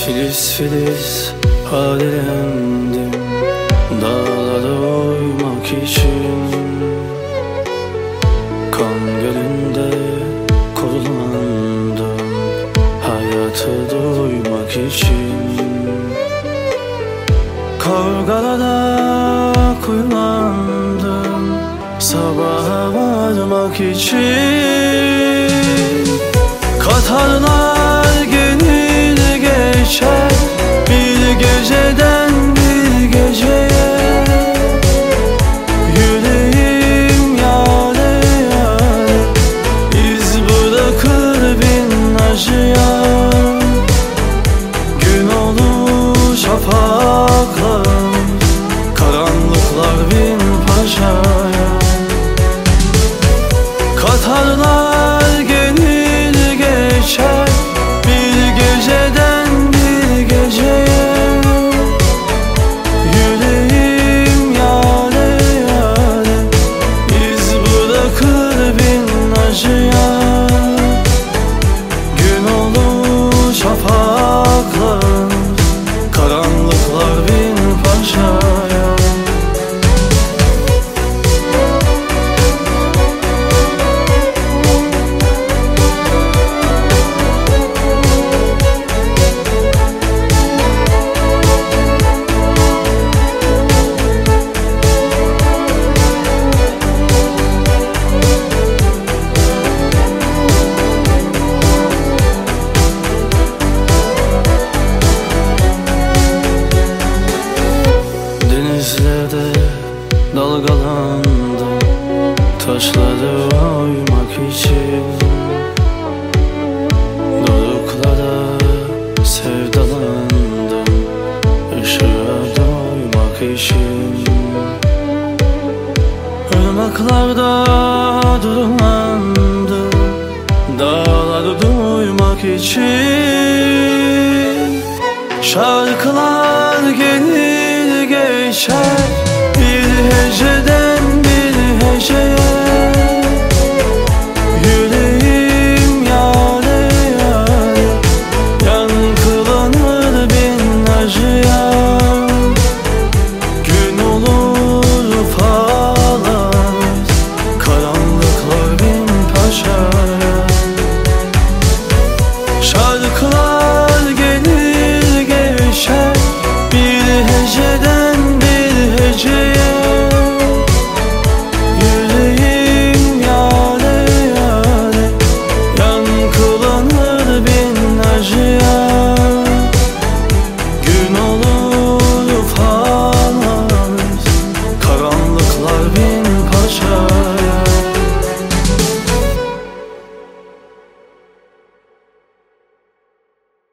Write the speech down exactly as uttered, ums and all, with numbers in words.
Filiz filiz hallendim dağlara uymak için. Kan gölünde kurulandım hayatı duymak için. Kavgalara kuyulandım sabaha varmak için. Katarlar gelir geçer bir geceden bir geceye. Yüreğim yâre yâre iz bırakır bin acıya. Gün olur şafaklar, karanlıklar bin paşaya. Katarlar gelir geçer bir geceden bir geceye. Yüreğim yâre yâre iz bırakır bin acıya. Gün olur şafaklar, karanlıklar bin paşaya. Denizlerde dalgalandım taşlara uymak için. Doruklara sevdalandım ışığa doymak için. Irmaklarda durmandım dağları duymak için. Şarkılar gelir geçer bir heceden bir heceye.